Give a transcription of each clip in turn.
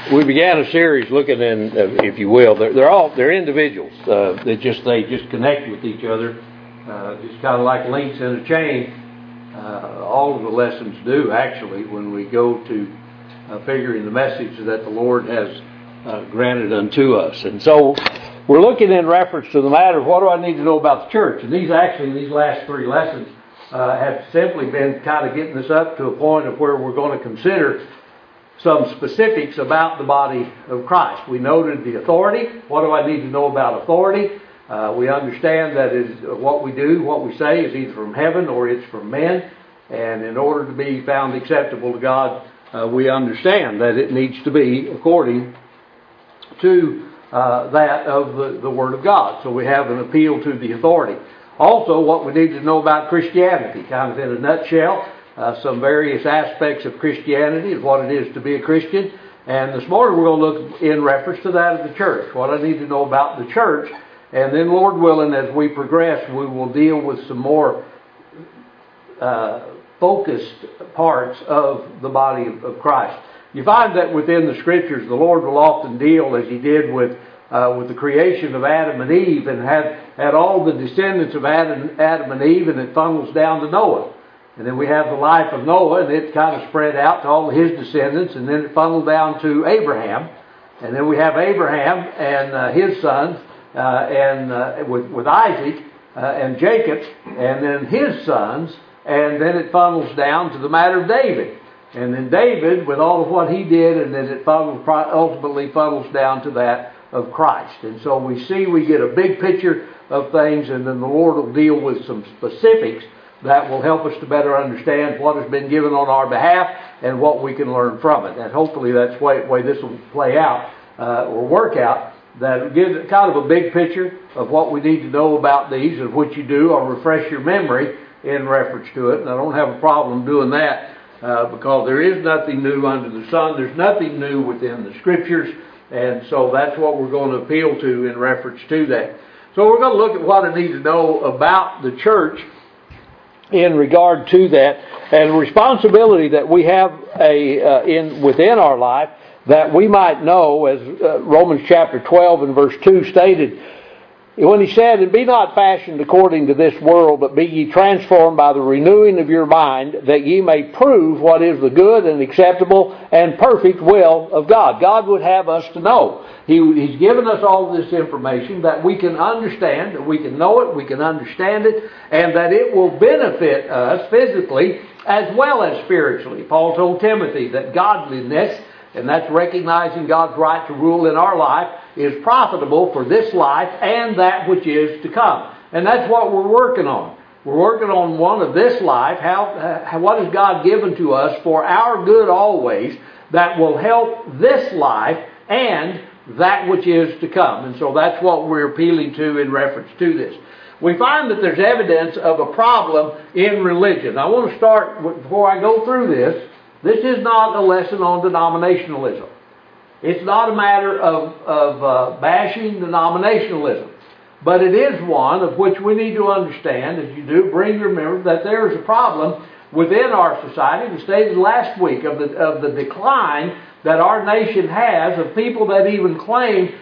We began a series looking in, if you will, they're individuals. They just connect with each other, just kind of like links in a chain. All of the lessons do actually when we go to figuring the message that the Lord has granted unto us. And so we're looking in reference to the matter of what do I need to know about the church. And these last three lessons have simply been kind of getting us up to a point of where we're going to consider some specifics about the body of Christ. We noted the authority. What do I need to know about authority? We understand that what we do, what we say is either from heaven or it's from men. And in order to be found acceptable to God, we understand that it needs to be according to that of the Word of God. So we have an appeal to the authority. Also, what we need to know about Christianity, kind of in a nutshell, some various aspects of Christianity and what it is to be a Christian. And this morning we're going to look in reference to that of the church, what I need to know about the church. And then, Lord willing, as we progress, we will deal with some more focused parts of the body of Christ. You find that within the Scriptures, the Lord will often deal, as He did with the creation of Adam and Eve, and had all the descendants of Adam and Eve, and it funnels down to Noah. And then we have the life of Noah, and it kind of spread out to all of his descendants, and then it funneled down to Abraham. And then we have Abraham and his sons, with Isaac and Jacob, and then his sons, and then it funnels down to the matter of David. And then David, with all of what he did, and then it ultimately funnels down to that of Christ. And so we get a big picture of things, and then the Lord will deal with some specifics that will help us to better understand what has been given on our behalf and what we can learn from it. And hopefully that's the way this will play out or work out, that it gives kind of a big picture of what we need to know about these, and what you do or refresh your memory in reference to it. And I don't have a problem doing that because there is nothing new under the sun. There's nothing new within the Scriptures. And so that's what we're going to appeal to in reference to that. So we're going to look at what I need to know about the church in regard to that, and the responsibility that we have within our life, that we might know, as Romans chapter 12 and verse 2 stated, when he said, "And be not fashioned according to this world, but be ye transformed by the renewing of your mind, that ye may prove what is the good and acceptable and perfect will of God." God would have us to know. He's given us all this information that we can understand, that we can know it, we can understand it, and that it will benefit us physically as well as spiritually. Paul told Timothy that godliness, and that's recognizing God's right to rule in our life, is profitable for this life and that which is to come. And that's what we're working on. We're working on one of this life, what has God given to us for our good always, that will help this life and that which is to come. And so that's what we're appealing to in reference to this. We find that there's evidence of a problem in religion. I want to start, before I go through this is not a lesson on denominationalism. It's not a matter of bashing denominationalism. But it is one of which we need to understand, as you do, bring your memory, that there is a problem within our society. We stated last week of the decline that our nation has of people that even claim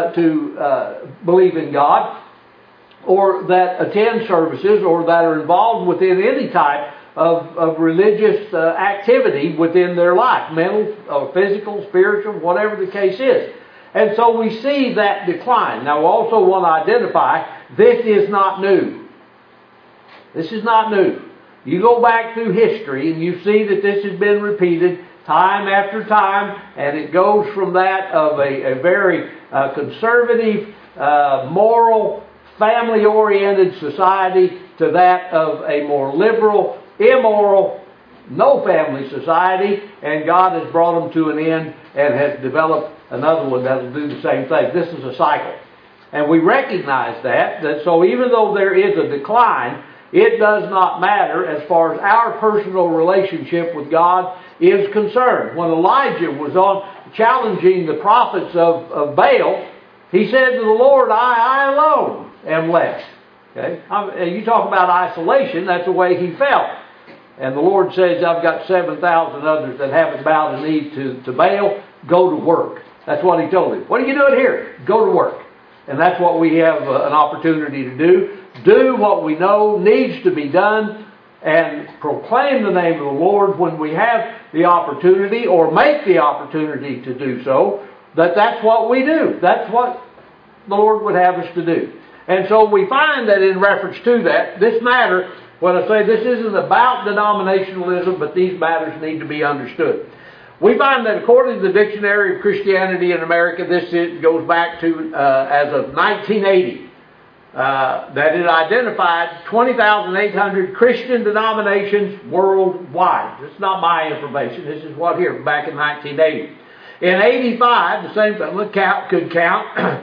to believe in God, or that attend services, or that are involved within any type of religious activity within their life, mental, or physical, spiritual, whatever the case is. And so we see that decline. Now we also want to identify, this is not new. This is not new. You go back through history and you see that this has been repeated time after time, and it goes from that of a very conservative, moral, family-oriented society to that of a more liberal, immoral, no family society, and God has brought them to an end and has developed another one that will do the same thing. This is a cycle. And we recognize that so even though there is a decline, it does not matter as far as our personal relationship with God is concerned. When Elijah was on challenging the prophets of Baal, he said to the Lord, I alone am left. Okay? You talk about isolation, that's the way he felt. And the Lord says, I've got 7,000 others that haven't bowed a knee to Baal, go to work. That's what he told him. What are you doing here? Go to work. And that's what we have an opportunity to do. Do what we know needs to be done and proclaim the name of the Lord when we have the opportunity, or make the opportunity to do so. That's what we do. That's what the Lord would have us to do. And so we find that in reference to that, this matter, when I say this isn't about denominationalism, but these matters need to be understood. We find that according to the Dictionary of Christianity in America, goes back to as of 1980, that it identified 20,800 Christian denominations worldwide. It's not my information. This is what here, back in 1980. In 85, the same thing could count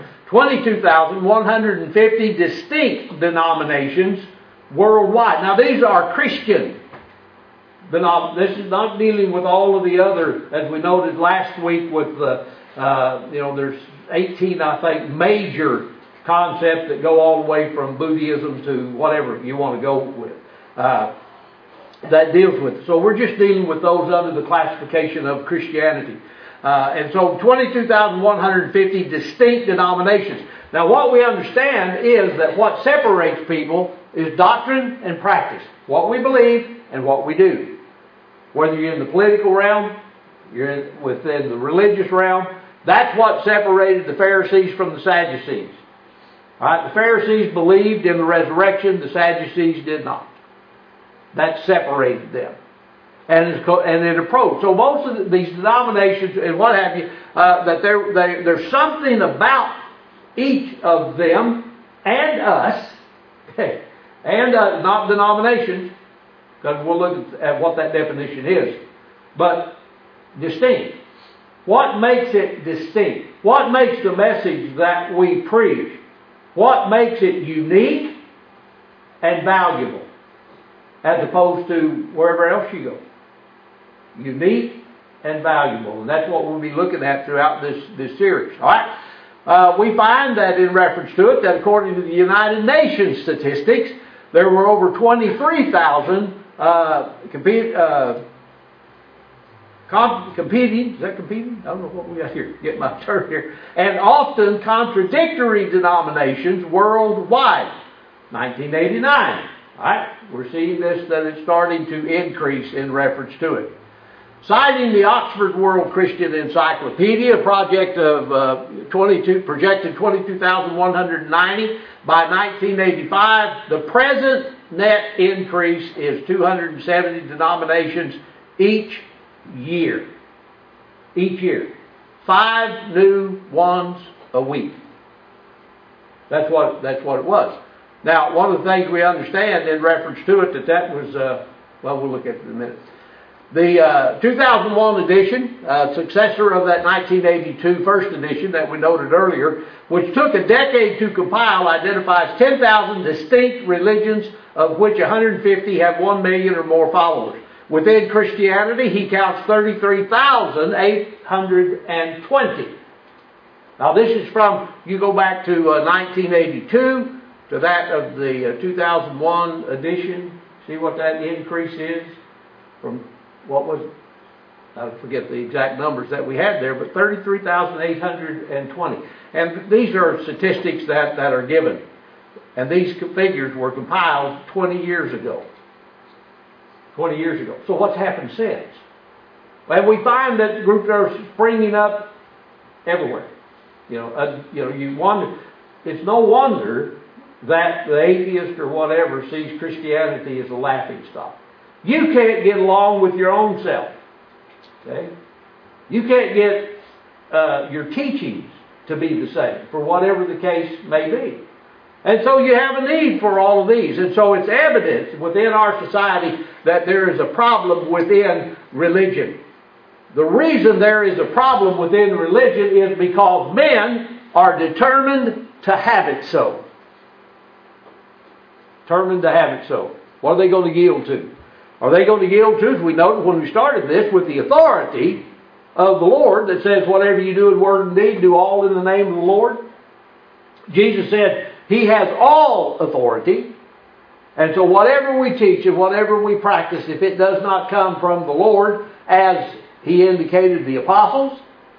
22,150 distinct denominations worldwide. Now, these are Christian. This is not dealing with all of the other, as we noted last week with the, there's 18, I think, major concepts that go all the way from Buddhism to whatever you want to go with. That deals with it. So we're just dealing with those under the classification of Christianity. And so 22,150 distinct denominations. Now what we understand is that what separates people is doctrine and practice. What we believe and what we do. Whether you're in the political realm, you're within the religious realm, that's what separated the Pharisees from the Sadducees. All right, the Pharisees believed in the resurrection, the Sadducees did not. That separated them. And it approached. So most of these denominations and what have you, that there's something about each of them and us, and not denominations, because we'll look at what that definition is, but distinct. What makes it distinct? What makes the message that we preach? What makes it unique and valuable as opposed to wherever else you go? Unique and valuable. And that's what we'll be looking at throughout this series. All right? We find that in reference to it, that according to the United Nations statistics, there were over 23,000 competing. Is that competing? I don't know what we got here. Get my term here. And often contradictory denominations worldwide. 1989. All right? We're seeing this, that it's starting to increase in reference to it. Citing the Oxford World Christian Encyclopedia, a project of projected 22,190 by 1985, the present net increase is 270 denominations each year. Each year. 5 new ones a week. That's what it was. Now, one of the things we understand in reference to it, that was, we'll look at it in a minute. The 2001 edition, successor of that 1982 first edition that we noted earlier, which took a decade to compile, identifies 10,000 distinct religions, of which 150 have 1 million or more followers. Within Christianity, he counts 33,820. Now this is from, you go back to 1982 to that of the 2001 edition. See what that increase is? From what was, I forget the exact numbers that we had there, but 33,820. And these are statistics that are given. And these figures were compiled 20 years ago. 20 years ago. So what's happened since? And we find that groups are springing up everywhere. You wonder. It's no wonder that the atheist or whatever sees Christianity as a laughingstock. You can't get along with your own self. Okay? You can't get your teachings to be the same, for whatever the case may be. And so you have a need for all of these. And so it's evident within our society that there is a problem within religion. The reason there is a problem within religion is because men are determined to have it so. Determined to have it so. What are they going to yield to? Are they going to yield to, as we noted when we started this, with the authority of the Lord that says, whatever you do in word and deed, do all in the name of the Lord? Jesus said, He has all authority. And so whatever we teach and whatever we practice, if it does not come from the Lord, as He indicated the apostles,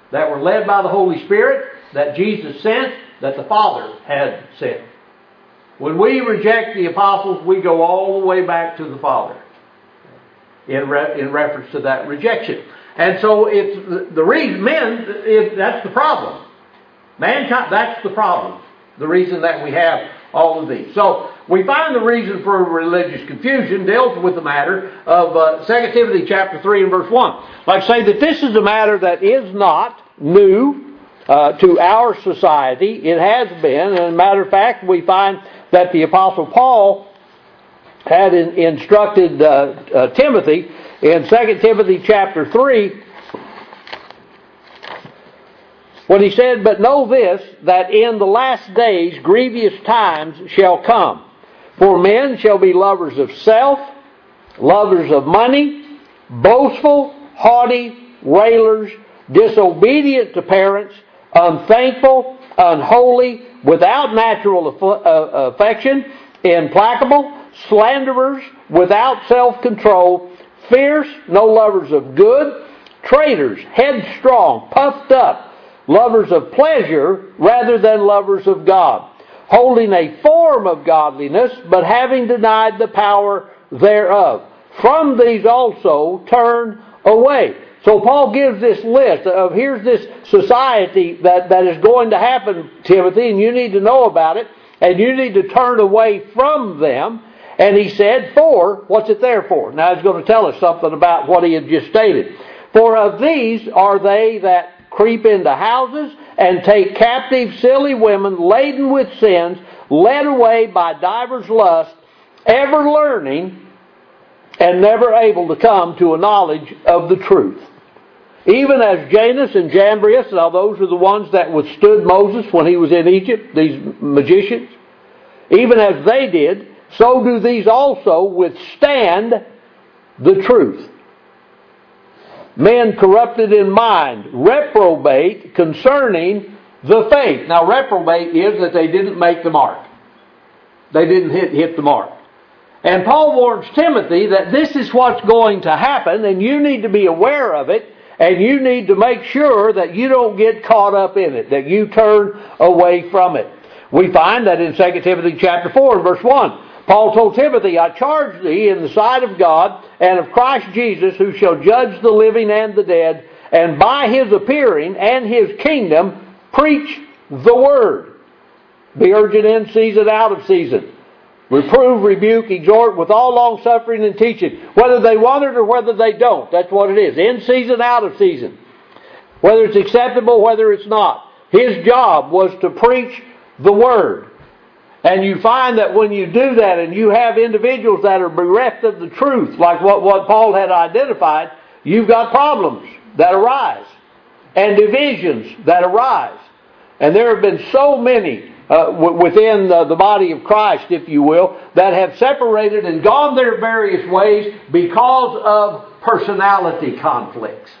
that were led by the Holy Spirit, that Jesus sent, that the Father had sent. When we reject the apostles, we go all the way back to the Father in reference to that rejection. And so it's the reason, that's the problem. Mankind, that's the problem. The reason that we have all of these. So we find the reason for religious confusion deals with the matter of 2 Timothy chapter 3 and verse 1. Like I say that this is a matter that is not new to our society. It has been. And as a matter of fact, we find that the Apostle Paul had instructed Timothy in 2 Timothy chapter 3 when he said, "But know this, that in the last days grievous times shall come. For men shall be lovers of self, lovers of money, boastful, haughty, railers, disobedient to parents, unthankful, unholy, without natural affection, implacable, slanderers, without self-control, fierce, no lovers of good, traitors, headstrong, puffed up, lovers of pleasure rather than lovers of God, holding a form of godliness, but having denied the power thereof. From these also turn away." So Paul gives this list of here's this society that is going to happen, Timothy, and you need to know about it, and you need to turn away from them. And he said, for, what's it there for? Now he's going to tell us something about what he had just stated. "For of these are they that creep into houses and take captive silly women laden with sins, led away by divers lusts, ever learning and never able to come to a knowledge of the truth. Even as Janus and Jambres," now those are the ones that withstood Moses when he was in Egypt, these magicians, "even as they did, so do these also withstand the truth. Men corrupted in mind, reprobate concerning the faith." Now reprobate is that they didn't make the mark. They didn't hit the mark. And Paul warns Timothy that this is what's going to happen, and you need to be aware of it, and you need to make sure that you don't get caught up in it, that you turn away from it. We find that in 2 Timothy chapter 4 and verse 1. Paul told Timothy, "I charge thee in the sight of God and of Christ Jesus, who shall judge the living and the dead, and by his appearing and his kingdom, preach the word. Be urgent in season, out of season. Reprove, rebuke, exhort with all long suffering and teaching." Whether they want it or whether they don't. That's what it is. In season, out of season. Whether it's acceptable, whether it's not. His job was to preach the word. And you find that when you do that and you have individuals that are bereft of the truth, like what Paul had identified, you've got problems that arise and divisions that arise. And there have been so many within the body of Christ, if you will, that have separated and gone their various ways because of personality conflicts.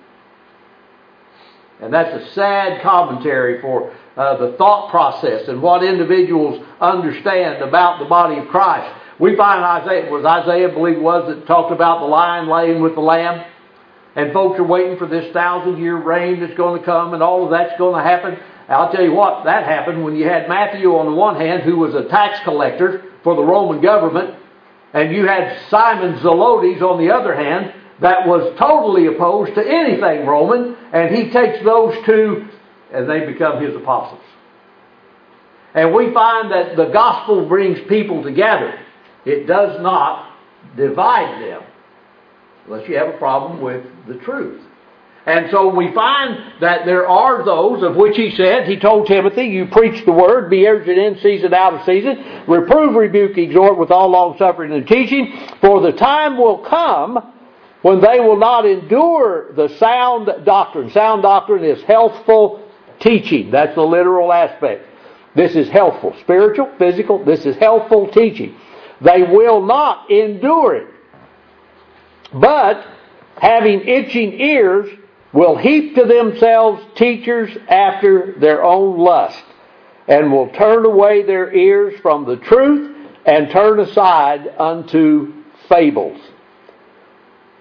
And that's a sad commentary for the thought process and what individuals understand about the body of Christ. We find Isaiah, I believe it was, that talked about the lion laying with the lamb. And folks are waiting for this 1,000-year reign that's going to come and all of that's going to happen. I'll tell you what, that happened when you had Matthew on the one hand, who was a tax collector for the Roman government, and you had Simon Zelotes on the other hand, that was totally opposed to anything Roman, and he takes those two and they become his apostles. And we find that the gospel brings people together. It does not divide them, unless you have a problem with the truth. And so we find that there are those of which he said, he told Timothy, "You preach the word, be urgent in season, out of season, reprove, rebuke, exhort with all long suffering and teaching, for the time will come when they will not endure the sound doctrine." Sound doctrine is healthful teaching. That's the literal aspect. This is healthful. Spiritual, physical, this is healthful teaching. They will not endure it, but having itching ears, will heap to themselves teachers after their own lust, and will turn away their ears from the truth, and turn aside unto fables.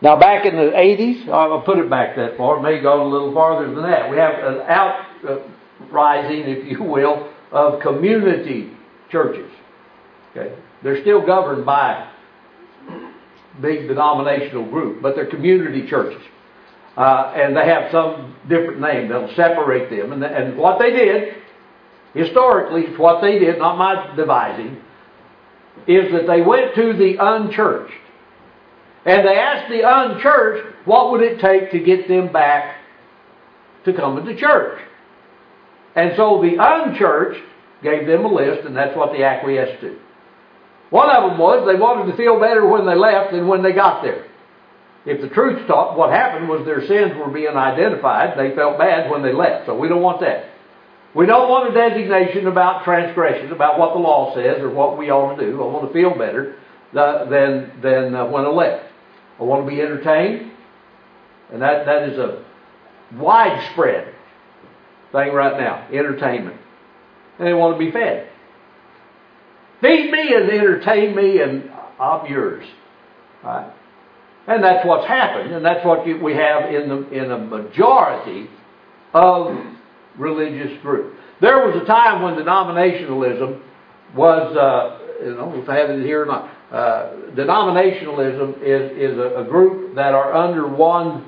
Now back in the 80s, I'll put it back that far, it may go a little farther than that. We have an outrising, if you will, of community churches. Okay, they're still governed by big denominational group, but they're community churches. And they have some different name that'll separate them. And what they did, historically, what they did, not my devising, is that they went to the unchurched. And they asked the unchurched, what would it take to get them back to coming to church? And so the unchurched gave them a list, and that's what they acquiesced to. One of them was they wanted to feel better when they left than when they got there. If the truth's taught, what happened was their sins were being identified. They felt bad when they left. So we don't want that. We don't want a designation about transgression, about what the law says or what we ought to do. I want to feel better than when I left. I want to be entertained. And that is a widespread thing right now. Entertainment. And they want to be fed. Feed me and entertain me and I'm yours. Right? And that's what's happened. And that's what we have in a majority of religious groups. There was a time when denominationalism was, if I have it here or not, denominationalism is a group that are under one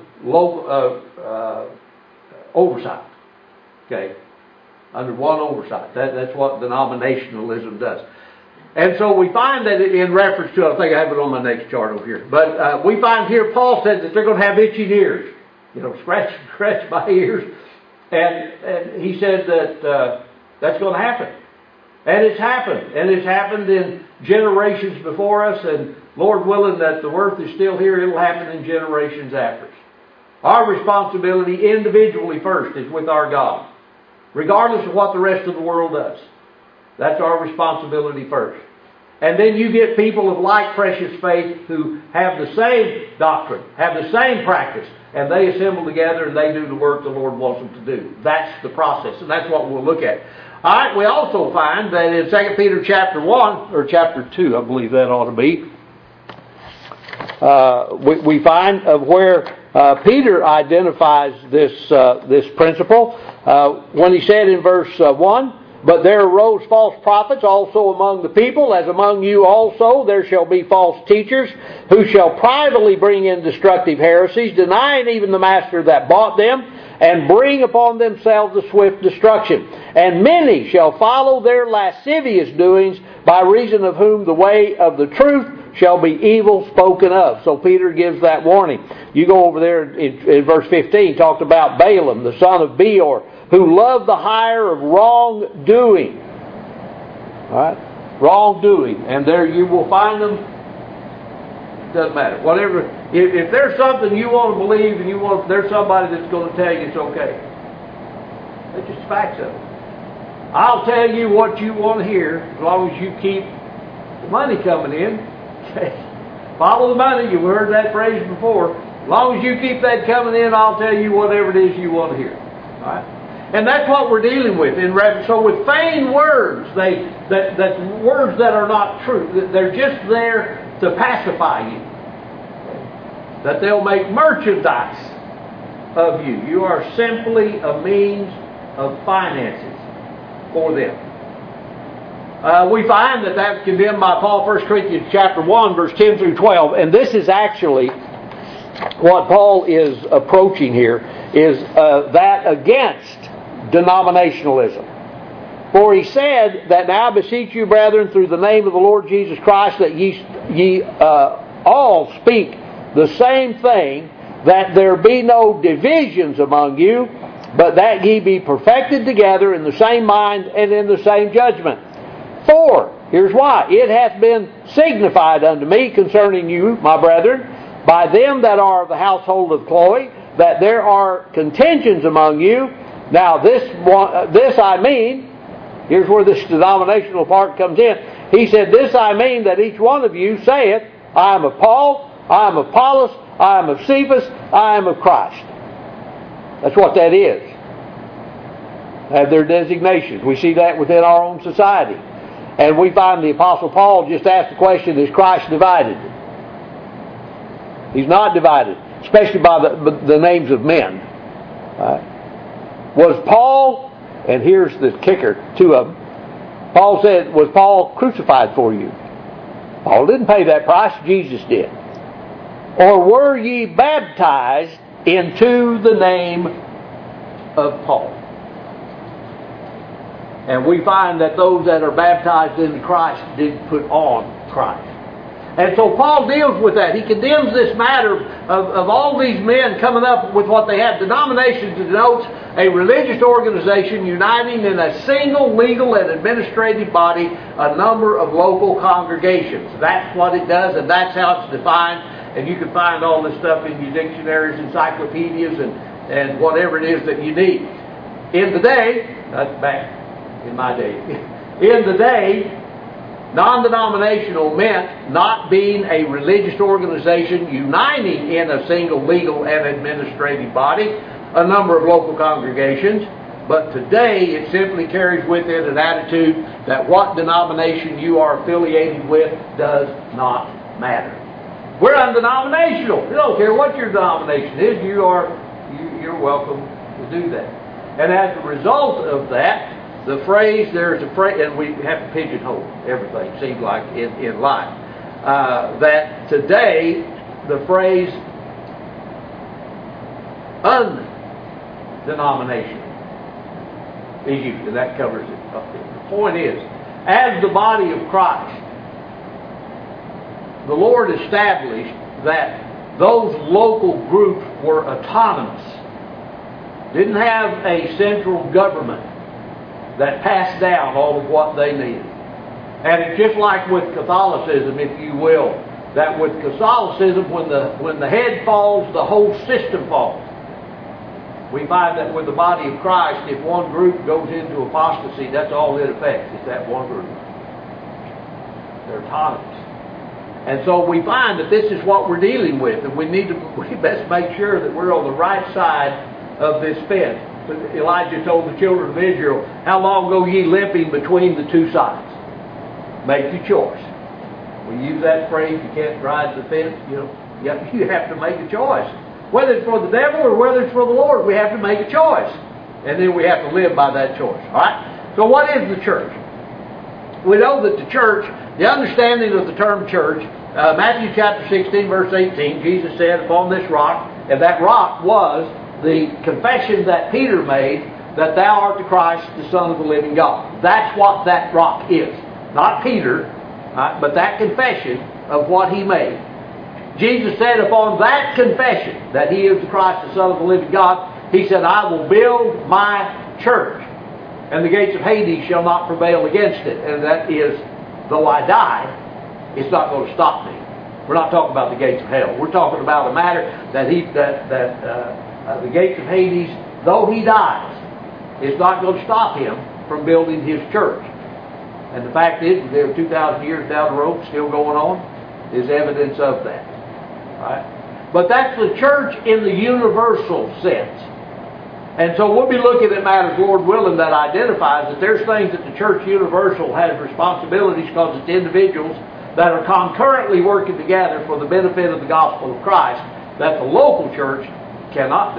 oversight. Okay? Under one oversight. That's what denominationalism does. And so we find that in reference to, I think I have it on my next chart over here, but we find here Paul said that they're going to have itching ears. Scratch my ears. And he said that that's going to happen. And it's happened. And it's happened in generations before us. And Lord willing that the earth is still here, it'll happen in generations after us. Our responsibility individually first is with our God. Regardless of what the rest of the world does. That's our responsibility first. And then you get people of like precious faith who have the same doctrine, have the same practice, and they assemble together and they do the work the Lord wants them to do. That's the process, and that's what we'll look at. All right, we also find that in 2 Peter chapter 1, or chapter 2, I believe that ought to be, we find of where Peter identifies this principle when he said in verse 1, "But there arose false prophets also among the people, as among you also there shall be false teachers, who shall privately bring in destructive heresies, denying even the master that bought them, and bring upon themselves a swift destruction. And many shall follow their lascivious doings, by reason of whom the way of the truth shall be evil spoken of." So Peter gives that warning. You go over there in verse 15, talked about Balaam, the son of Beor, who loved the hire of wrongdoing. All right? Wrongdoing. And there you will find them. Doesn't matter. Whatever. If there's something you want to believe and there's somebody that's going to tell you it's okay. That's just facts of it. I'll tell you what you want to hear as long as you keep the money coming in. Follow the money. You've heard that phrase before. As long as you keep that coming in, I'll tell you whatever it is you want to hear. All right? And that's what we're dealing with. So with feigned words, that words that are not true, they're just there to pacify you. That they'll make merchandise of you. You are simply a means of finances for them. We find that that's condemned by Paul, 1 Corinthians chapter 1, verse 10 through 12. And this is actually what Paul is approaching here, is that against denominationalism. For he said that, "Now I beseech you, brethren, through the name of the Lord Jesus Christ, that ye all speak the same thing, that there be no divisions among you, but that ye be perfected together in the same mind and in the same judgment. For," here's why, "it hath been signified unto me concerning you, my brethren, by them that are of the household of Chloe, that there are contentions among you. Now this I mean," here's where this denominational part comes in. He said, "This I mean, that each one of you saith, I am of Paul, I am of Apollos, I am of Cephas, I am of Christ." That's what that is. Have their designations. We see that within our own society. And we find the Apostle Paul just asked the question, is Christ divided? He's not divided, especially by the names of men. Was Paul, and here's the kicker, two of them. Paul said, was Paul crucified for you? Paul didn't pay that price, Jesus did. Or were ye baptized into the name of Paul? And we find that those that are baptized into Christ did put on Christ. And so Paul deals with that. He condemns this matter of all these men coming up with what they have. Denomination denotes a religious organization uniting in a single legal and administrative body a number of local congregations. That's what it does, and that's how it's defined. And you can find all this stuff in your dictionaries, encyclopedias, and whatever it is that you need. In the day, that's back in my day, in the day, non-denominational meant not being a religious organization uniting in a single legal and administrative body, a number of local congregations. But today it simply carries with it an attitude that what denomination you are affiliated with does not matter. We're undenominational. You don't care what your denomination is. You're welcome to do that. And as a result of that, there's a phrase, and we have to pigeonhole everything, it seems like, in life. That today, the phrase undenominational is used, and that covers it. The point is, as the body of Christ, the Lord established that those local groups were autonomous, didn't have a central government that passed down all of what they needed. And it's just like with Catholicism, if you will, that with Catholicism, when the head falls, the whole system falls. We find that with the body of Christ, if one group goes into apostasy, that's all it affects. It's that one group. They're autonomous. And so we find that this is what we're dealing with, and we best make sure that we're on the right side of this fence. Elijah told the children of Israel, how long go ye limping between the two sides? Make your choice. We use that phrase, you can't ride the fence. You have to make a choice. Whether it's for the devil or whether it's for the Lord, we have to make a choice. And then we have to live by that choice. Alright? So what is the church? We know that the church, the understanding of the term church, Matthew chapter 16, verse 18, Jesus said, upon this rock, and that rock was the confession that Peter made, that thou art the Christ, the Son of the living God. That's what that rock is. Not Peter, but that confession of what he made. Jesus said upon that confession that he is the Christ, the Son of the living God, he said, I will build my church, and the gates of Hades shall not prevail against it. And that is, though I die, it's not going to stop me. We're not talking about the gates of hell. We're talking about a matter that the gates of Hades, though he dies, it's not going to stop him from building his church. And the fact is, they're 2,000 years down the road, still going on, is evidence of that. Right? But that's the church in the universal sense. And so we'll be looking at matters, Lord willing, that identifies that there's things that the church universal has responsibilities because it's individuals that are concurrently working together for the benefit of the gospel of Christ that the local church cannot do.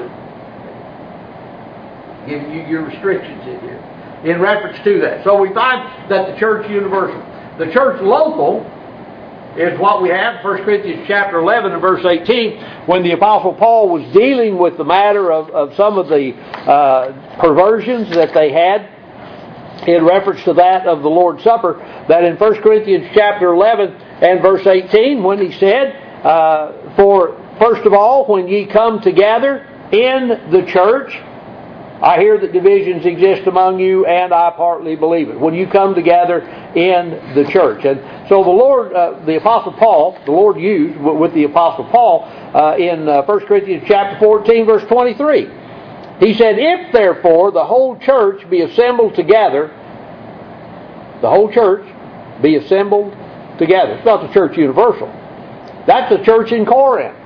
Giving you your restrictions in here in reference to that. So we find that the church universal. The church local is what we have in 1 Corinthians chapter 11 and verse 18, when the Apostle Paul was dealing with the matter of some of the perversions that they had in reference to that of the Lord's Supper, that in 1 Corinthians chapter 11 and verse 18, when he said, for first of all, when ye come together in the church, I hear that divisions exist among you, and I partly believe it. When you come together in the church. And so the Lord, the Apostle Paul, the Lord used with the Apostle Paul in 1 Corinthians chapter 14, verse 23. He said, if therefore the whole church be assembled together, the whole church be assembled together. It's not the church universal. That's the church in Corinth.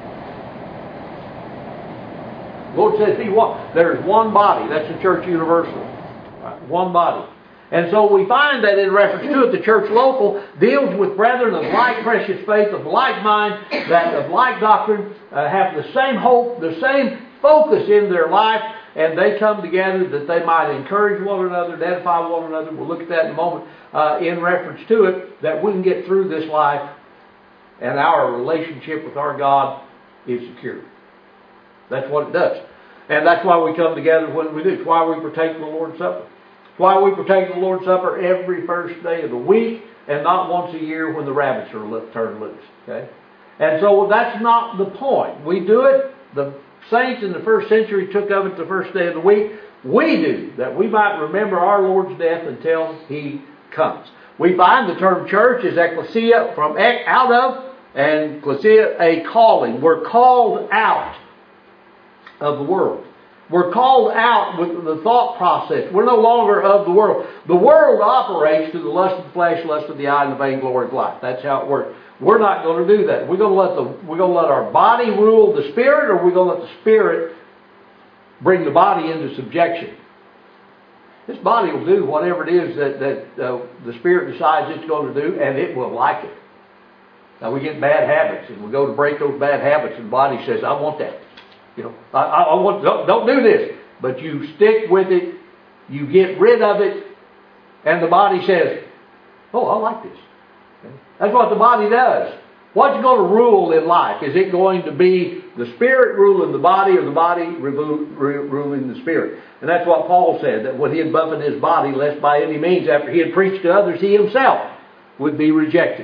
The Lord says, there's one body. That's the church universal. Right? One body. And so we find that in reference to it, the church local deals with brethren of like precious faith, of like mind, that of like doctrine, have the same hope, the same focus in their life, and they come together that they might encourage one another, edify one another. We'll look at that in a moment in reference to it, that we can get through this life and our relationship with our God is secure. That's what it does. And that's why we come together when we do. It's why we partake of the Lord's Supper. It's why we partake of the Lord's Supper every first day of the week and not once a year when the rabbits are turned loose. Okay? And so that's not the point. We do it. The saints in the first century took of it the first day of the week. We do, that we might remember our Lord's death until He comes. We find the term church is ecclesia, from out of, and ecclesia, a calling. We're called out of the world. We're called out with the thought process. We're no longer of the world. The world operates through the lust of the flesh, lust of the eye, and the vainglory of life. That's how it works. We're not going to do that. We're going to let our body rule the spirit, or we're going to let the spirit bring the body into subjection. This body will do whatever it is that the spirit decides it's going to do, and it will like it. Now we get bad habits, and we go to break those bad habits, and the body says, "I want that." You know, I want. Don't do this. But you stick with it. You get rid of it, and the body says, "Oh, I like this." Okay? That's what the body does. What's going to rule in life? Is it going to be the spirit ruling the body, or the body ruling the spirit? And that's what Paul said, that when he had buffeted his body, lest by any means, after he had preached to others, he himself would be rejected.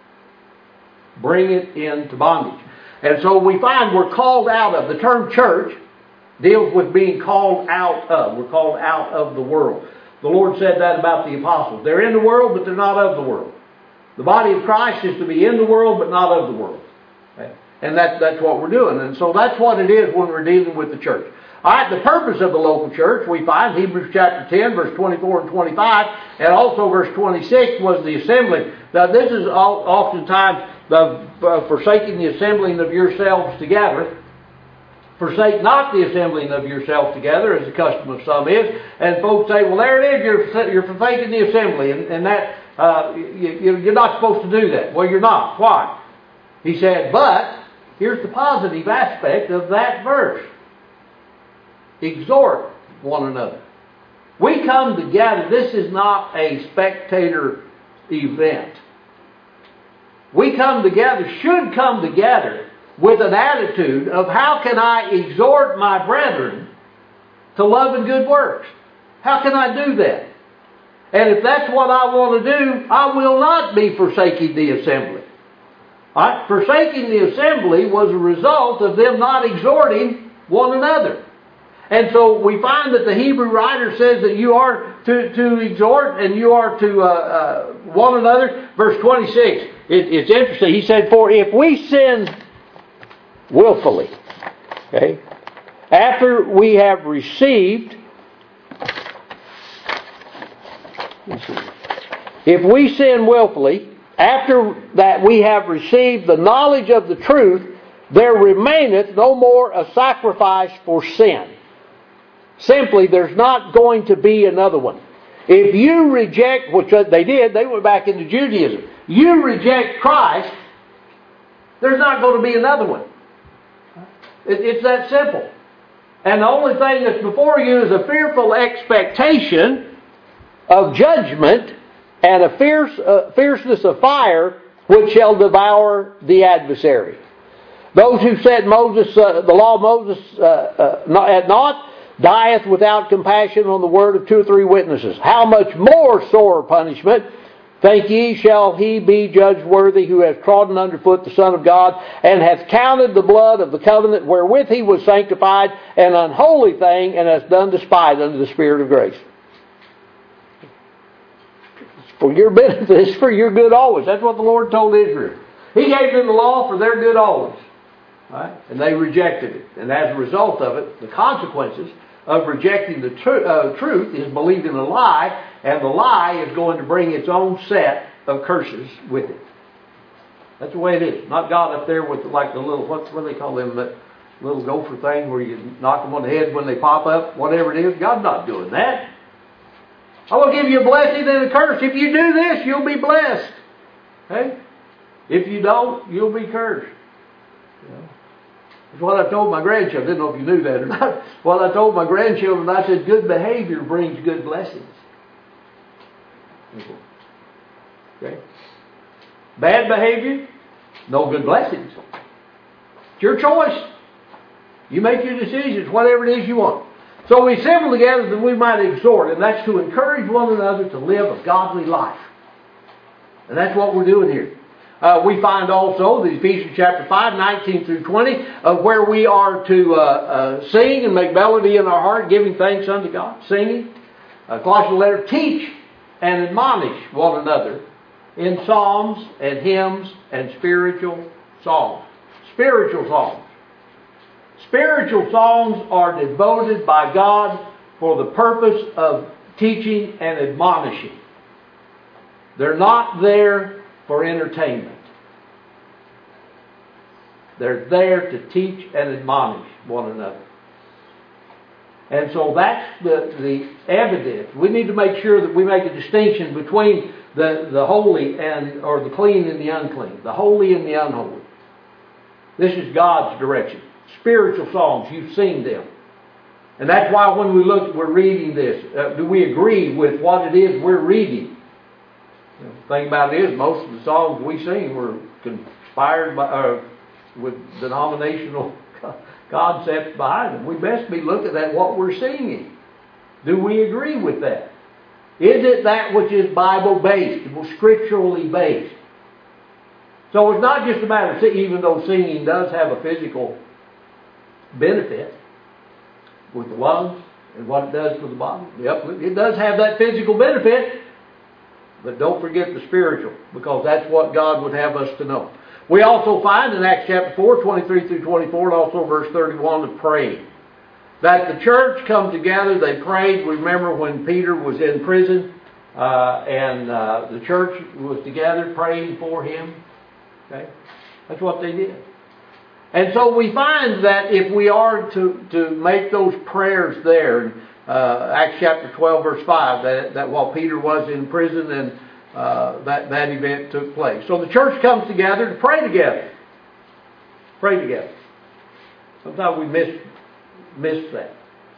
Bring it into bondage. And so we find we're called out of. The term church deals with being called out of. We're called out of the world. The Lord said that about the apostles. They're in the world, but they're not of the world. The body of Christ is to be in the world, but not of the world. Okay? And that's what we're doing. And so that's what it is when we're dealing with the church. All right, the purpose of the local church, we find Hebrews chapter 10, verse 24 and 25, and also verse 26 was the assembly. Now this is oftentimes the forsaking the assembling of yourselves together. Forsake not the assembling of yourselves together, as the custom of some is. And folks say, well, there it is, you're forsaking the assembly, and that you're not supposed to do that. Well, you're not. Why? He said, but here's the positive aspect of that verse. Exhort one another. We come together. This is not a spectator event. We come together, should come together with an attitude of how can I exhort my brethren to love and good works? How can I do that? And if that's what I want to do, I will not be forsaking the assembly. All right? Forsaking the assembly was a result of them not exhorting one another. And so we find that the Hebrew writer says that you are to exhort and you are to one another. Verse 26, it's interesting. He said, for if we sin willfully, okay, after we have received, if we sin willfully, after that we have received the knowledge of the truth, there remaineth no more a sacrifice for sin. Simply, there's not going to be another one. If you reject, which they did, they went back into Judaism. You reject Christ, there's not going to be another one. It's that simple. And the only thing that's before you is a fearful expectation of judgment and a fierceness of fire which shall devour the adversary. Those who set Moses, the law of Moses at naught, dieth without compassion on the word of 2 or 3 witnesses. How much more sore punishment, think ye, shall he be judged worthy who hath trodden underfoot the Son of God, and hath counted the blood of the covenant wherewith he was sanctified an unholy thing, and hath done despite unto the Spirit of grace. It's for your benefit, it's for your good always. That's what the Lord told Israel. He gave them the law for their good always. Right? And they rejected it. And as a result of it, the consequences of rejecting the truth is believing a lie, and the lie is going to bring its own set of curses with it. That's the way it is. Not God up there with like the little, what do they call them, that little gopher thing where you knock them on the head when they pop up, whatever it is. God's not doing that. I will give you a blessing and a curse. If you do this, you'll be blessed. Okay? If you don't, you'll be cursed. That's what I told my grandchildren. I didn't know if you knew that or not. What I told my grandchildren, I said, good behavior brings good blessings. Okay? Bad behavior, no good blessings. It's your choice. You make your decisions, whatever it is you want. So we assemble together that we might exhort, and that's to encourage one another to live a godly life. And that's what we're doing here. We find also the Ephesians chapter 5, 19 through 20, of where we are to sing and make melody in our heart, giving thanks unto God, singing. Colossians letter, teach and admonish one another in psalms and hymns and spiritual songs. Spiritual songs. Spiritual songs are devoted by God for the purpose of teaching and admonishing. They're not there for entertainment. They're there to teach and admonish one another. And so that's the evidence. We need to make sure that we make a distinction between the holy or the clean and the unclean. The holy and the unholy. This is God's direction. Spiritual songs, you sing them. And that's why when we're reading this, do we agree with what it is we're reading? The thing about it is, most of the songs we sing were inspired by, with denominational concepts behind them. We best be looking at what we're singing. Do we agree with that? Is it that which is Bible-based, scripturally based? So it's not just a matter of singing, even though singing does have a physical benefit with the lungs and what it does for the body. Yep, it does have that physical benefit, but don't forget the spiritual, because that's what God would have us to know. We also find in Acts chapter 4, 23 through 24, and also verse 31, to pray. That the church come together, they prayed. We remember when Peter was in prison, and the church was together praying for him. Okay? That's what they did. And so we find that if we are to make those prayers there, Acts chapter 12, verse 5, that while Peter was in prison and that event took place. So the church comes together to pray together. Pray together. Sometimes we miss that.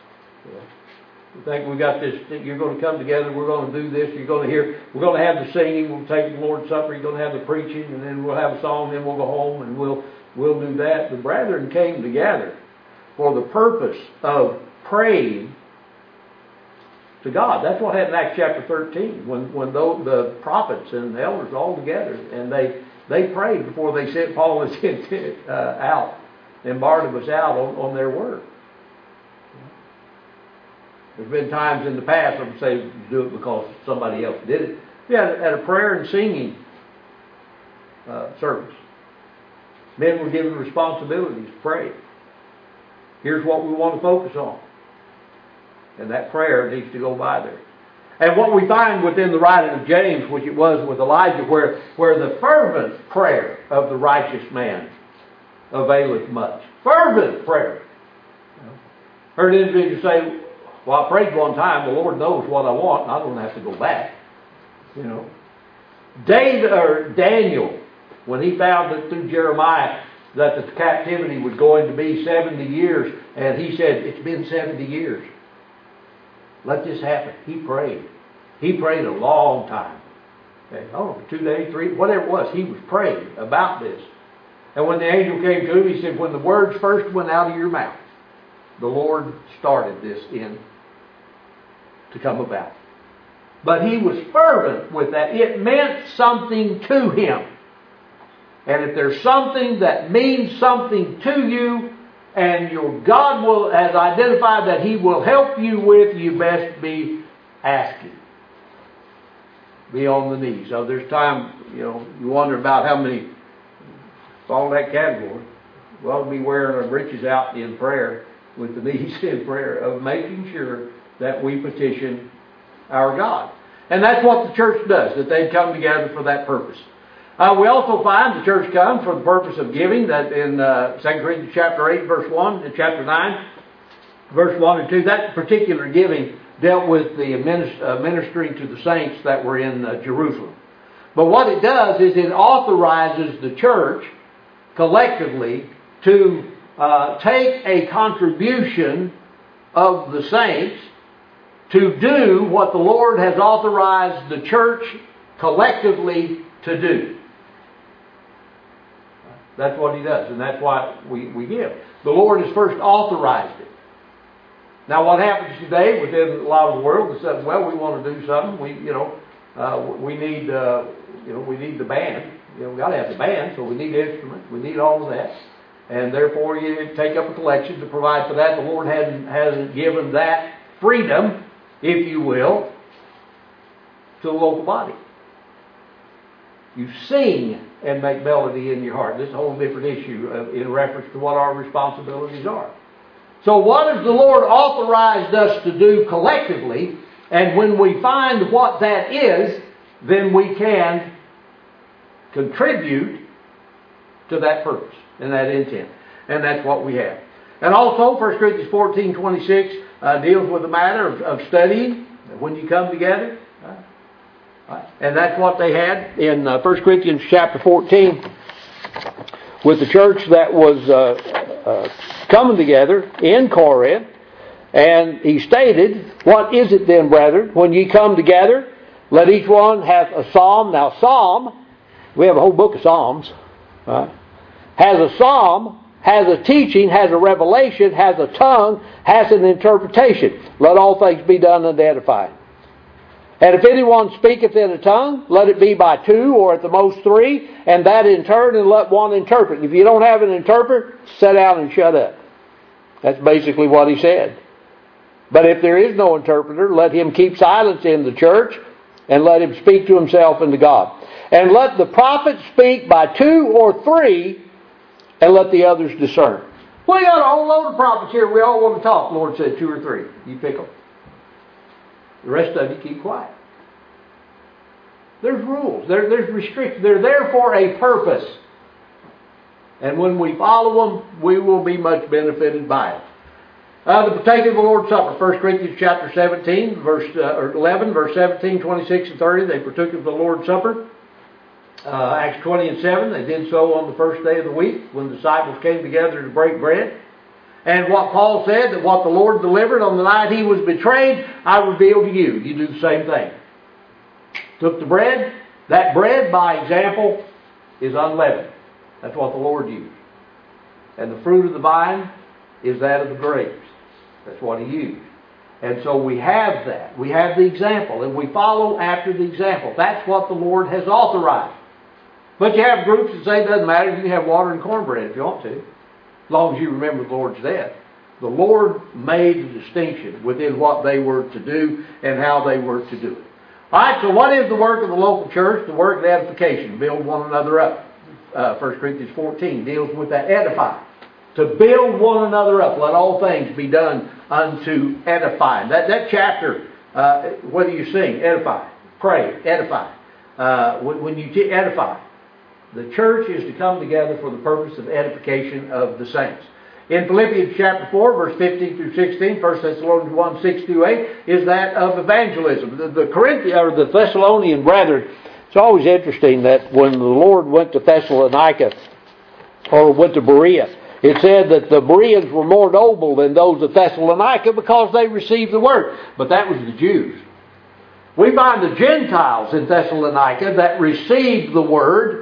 We think we got this, you're going to come together, we're going to do this, we're going to have the singing, we'll take the Lord's Supper, you're going to have the preaching, and then we'll have a song, then we'll go home and we'll do that. The brethren came together for the purpose of praying to God. That's what happened in Acts chapter 13, when the prophets and the elders all together, and they prayed before they sent Paul and out and Barnabas out on their work. There's been times in the past, I would say, do it because somebody else did it. Yeah, at a prayer and singing service. Men were given responsibilities to pray. Here's what we want to focus on. And that prayer needs to go by there. And what we find within the writing of James, which it was with Elijah, where the fervent prayer of the righteous man availeth much. Fervent prayer. Heard an individual say, well, I prayed one time, the Lord knows what I want, and I don't have to go back. Daniel, when he found that through Jeremiah that the captivity was going to be 70 years, and he said, it's been 70 years. Let this happen. He prayed. He prayed a long time. Okay. 2 days, 3, whatever it was, he was praying about this. And when the angel came to him, he said, when the words first went out of your mouth, the Lord started this to come about. But he was fervent with that. It meant something to him. And if there's something that means something to you, and your God has identified that He will help you with, you best be asking. Be on the knees. So there's time, you wonder about how many fall in that category. We ought to be wearing our breeches out in prayer, with the knees in prayer, of making sure that we petition our God. And that's what the church does, that they come together for that purpose. We also find the church comes for the purpose of giving, that in 2 Corinthians chapter 8, verse 1, and chapter 9, verse 1 and 2, that particular giving dealt with the ministering to the saints that were in Jerusalem. But what it does is it authorizes the church collectively to take a contribution of the saints to do what the Lord has authorized the church collectively to do. That's what He does, and that's why we give. The Lord has first authorized it. Now, what happens today within a lot of the world is that, well, we want to do something. We need the band. We got to have the band, so we need instruments. We need all of that, and therefore you take up a collection to provide for that. The Lord hasn't given that freedom, if you will, to the local body. You sing and make melody in your heart. This is a whole different issue in reference to what our responsibilities are. So what has the Lord authorized us to do collectively? And when we find what that is, then we can contribute to that purpose and that intent. And that's what we have. And also, 1 Corinthians 14:26 deals with the matter of studying when you come together. And that's what they had in 1 Corinthians chapter 14 with the church that was coming together in Corinth. And he stated, "What is it then, brethren, when ye come together? Let each one have a psalm." Now, psalm, we have a whole book of psalms. Has a psalm, has a teaching, has a revelation, has a tongue, has an interpretation. Let all things be done unto edifying. And if anyone speaketh in a tongue, let it be by two or at the most three, and that in turn, and let one interpret. If you don't have an interpreter, sit down and shut up. That's basically what he said. But if there is no interpreter, let him keep silence in the church, and let him speak to himself and to God. And let the prophet speak by two or three, and let the others discern. We got a whole load of prophets here. We all want to talk. The Lord said 2 or 3. You pick them. The rest of you keep quiet. There's rules. There's restrictions. They're there for a purpose. And when we follow them, we will be much benefited by it. The partaking of the Lord's Supper. 1 Corinthians chapter 17, or 11, verse 17, 26, and 30. They partook of the Lord's Supper. Acts 20 and 7. They did so on the first day of the week when the disciples came together to break bread. And what Paul said, that what the Lord delivered on the night He was betrayed, I reveal to you. You do the same thing. Took the bread. That bread, by example, is unleavened. That's what the Lord used. And the fruit of the vine is that of the grapes. That's what He used. And so we have that. We have the example, and we follow after the example. That's what the Lord has authorized. But you have groups that say it doesn't matter. You can have water and cornbread if you want to, as long as you remember the Lord's death. The Lord made a distinction within what they were to do and how they were to do it. All right, so what is the work of the local church? The work of edification. Build one another up. 1 Corinthians 14 deals with that, edify. To build one another up. Let all things be done unto edifying. That chapter, what do you sing? Edify. Pray. Edify. When you edify, the church is to come together for the purpose of edification of the saints. In Philippians chapter 4, verse 15 through 16, 1 Thessalonians 1, 6 through 8, is that of evangelism. The Thessalonian brethren, it's always interesting that when the Lord went to Thessalonica, or went to Berea, it said that the Bereans were more noble than those of Thessalonica because they received the word. But that was the Jews. We find the Gentiles in Thessalonica that received the word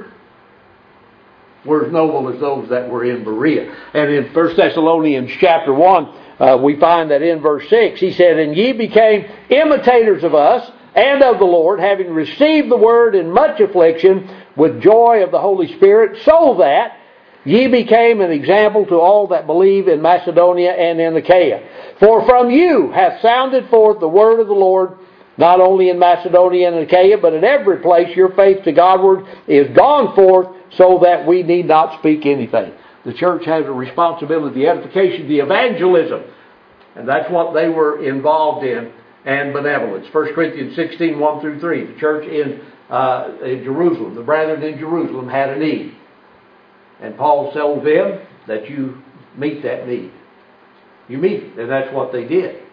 were as noble as those that were in Berea. And in 1 Thessalonians chapter 1, we find that in verse 6, he said, "And ye became imitators of us and of the Lord, having received the word in much affliction with joy of the Holy Spirit, so that ye became an example to all that believe in Macedonia and in Achaia. For from you hath sounded forth the word of the Lord, not only in Macedonia and Achaia, but in every place your faith to Godward is gone forth, so that we need not speak anything." The church has a responsibility, the edification, the evangelism. And that's what they were involved in, and benevolence. 1 Corinthians 16, 1 through 3. The church in Jerusalem, the brethren in Jerusalem had a need. And Paul told them that you meet that need. You meet it, and that's what they did.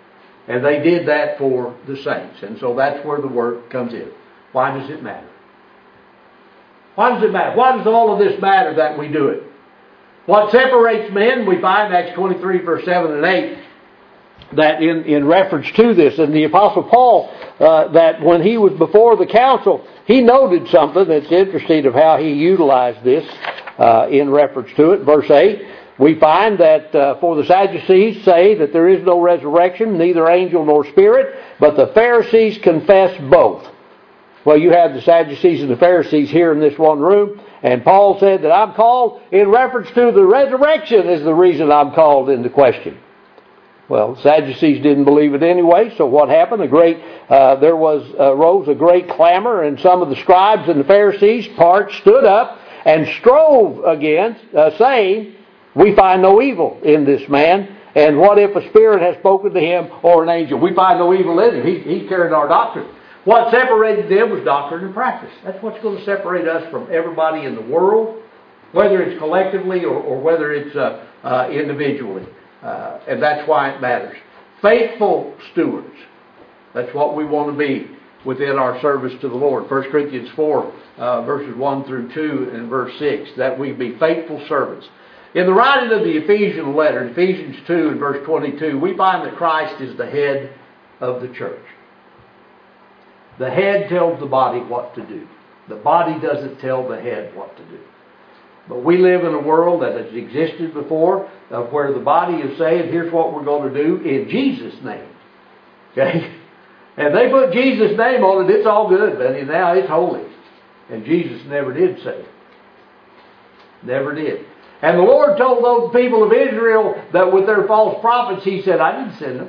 And they did that for the saints. And so that's where the work comes in. Why does it matter? Why does it matter? Why does all of this matter that we do it? What separates men, we find Acts 23, verse 7 and 8, that in reference to this, and the Apostle Paul, that when he was before the council, he noted something that's interesting of how he utilized this in reference to it. Verse 8, we find that for the Sadducees say that there is no resurrection, neither angel nor spirit, but the Pharisees confess both. Well, you have the Sadducees and the Pharisees here in this one room, and Paul said that I'm called in reference to the resurrection is the reason I'm called into question. Well, the Sadducees didn't believe it anyway, so what happened? There arose a great clamor, and some of the scribes and the Pharisees stood up and strove against, saying, we find no evil in this man, and what if a spirit has spoken to him or an angel? We find no evil in him. He carried our doctrine. What separated them was doctrine and practice. That's what's going to separate us from everybody in the world, whether it's collectively or whether it's individually. And that's why it matters. Faithful stewards. That's what we want to be within our service to the Lord. 1 Corinthians 4, verses 1 through 2 and verse 6, that we be faithful servants. In the writing of the Ephesian letter, Ephesians 2 and verse 22, we find that Christ is the head of the church. The head tells the body what to do. The body doesn't tell the head what to do. But we live in a world that has existed before, of where the body is saying, here's what we're going to do in Jesus' name. Okay? And they put Jesus' name on it, it's all good, buddy. Now it's holy. And Jesus never did say it. Never did. And the Lord told those people of Israel that with their false prophets, He said, I didn't send them.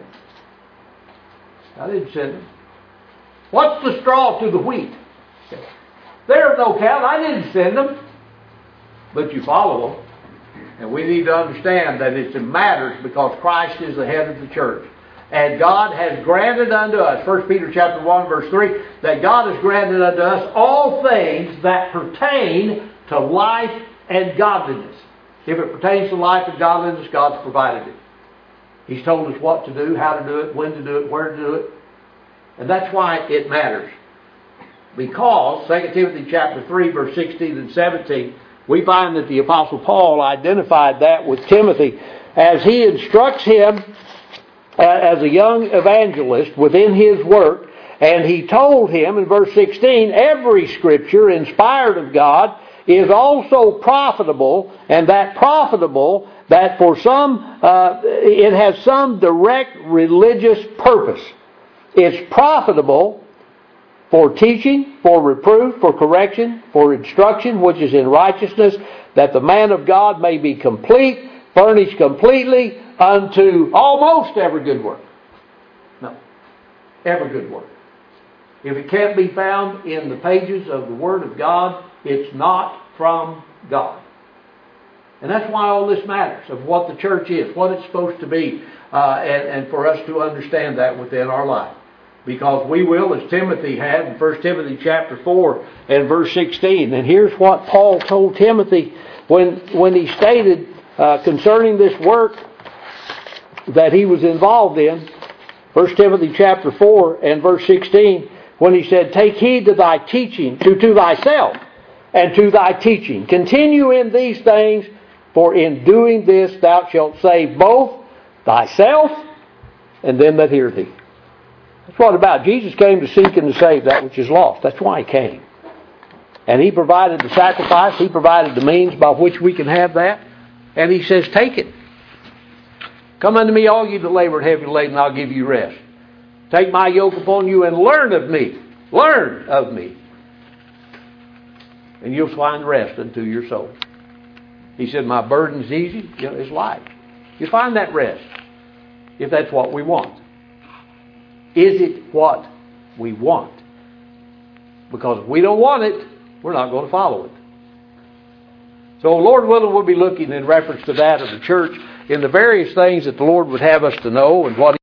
I didn't send them. What's the straw to the wheat? There's no count. I didn't send them. But you follow them. And we need to understand that it matters because Christ is the head of the church. And God has granted unto us, 1 Peter chapter 1, verse 3, that God has granted unto us all things that pertain to life and godliness. If it pertains to life and godliness, God's provided it. He's told us what to do, how to do it, when to do it, where to do it. And that's why it matters. Because 2 Timothy chapter 3, verse 16 and 17, we find that the Apostle Paul identified that with Timothy as he instructs him as a young evangelist within his work. And he told him in verse 16, every scripture inspired of God is also profitable, and that profitable, that for some, it has some direct religious purpose. It's profitable for teaching, for reproof, for correction, for instruction, which is in righteousness, that the man of God may be complete, furnished completely unto almost every good work. No, every good work. If it can't be found in the pages of the Word of God, it's not from God. And that's why all this matters, of what the church is, what it's supposed to be, and for us to understand that within our life. Because we will, as Timothy had in 1 Timothy chapter 4 and verse 16. And here's what Paul told Timothy when he stated concerning this work that he was involved in. 1 Timothy chapter 4 and verse 16, when he said, take heed to thy teaching, to thyself, and to thy teaching. Continue in these things, for in doing this thou shalt save both thyself and them that hear thee. That's what about. Jesus came to seek and to save that which is lost. That's why He came. And He provided the sacrifice. He provided the means by which we can have that. And He says, take it. Come unto me, all ye that labor and heavy laden, and I'll give you rest. Take my yoke upon you and learn of me. Learn of me. And you'll find rest unto your soul. He said, my burden's easy, it's light. You'll find that rest, if that's what we want. Is it what we want? Because if we don't want it, we're not going to follow it. So Lord willing, we'll be looking in reference to that of the church in the various things that the Lord would have us to know and what